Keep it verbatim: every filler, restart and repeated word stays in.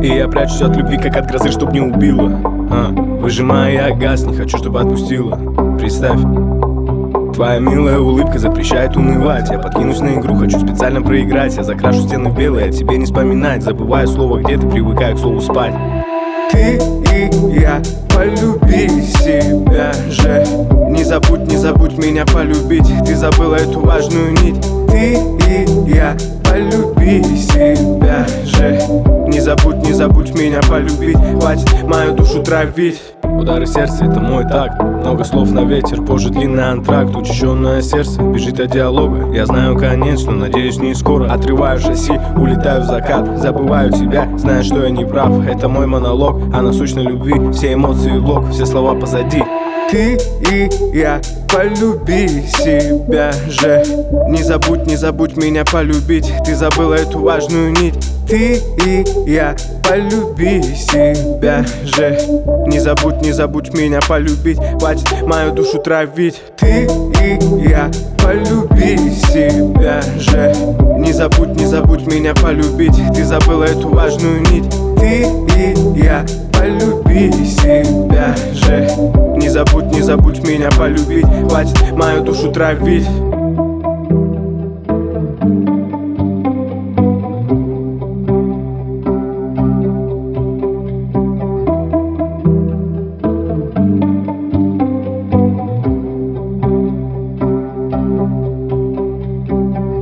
И я прячусь от любви, как от грозы, чтоб не убила. а, Выжимая я газ, не хочу, чтобы отпустила. Представь, твоя милая улыбка запрещает унывать. Я подкинусь на игру, хочу специально проиграть. Я закрашу стены в белое, о тебе не вспоминать. Забываю слово где ты, привыкаю к слову спать. Ты и я, полюби себя же. Не забудь, не забудь меня полюбить. Ты забыла эту важную нить. Ты и я, полюби себя же. Не забудь, не забудь меня полюбить. Хватит мою душу травить. Удары сердца — это мой так. Много слов на ветер, позже длинный антракт. Учащенное сердце бежит от диалога. Я знаю конец, но надеюсь не скоро. Отрываю шасси, улетаю в закат. Забываю тебя, зная, что я не прав. Это мой монолог, а насущной любви все эмоции лог, все слова позади. Ты и я, полюби себя же. Не забудь, не забудь меня полюбить. Ты забыла эту важную нить. Ты и я, полюби себя же. Не забудь, не забудь меня полюбить. Хватит мою душу травить. Ты и я, полюби себя же. Не забудь, не забудь меня полюбить. Ты забыла эту важную нить. Ты и я, полюби себя же. Не забудь, не забудь меня полюбить. Хватит мою душу травить.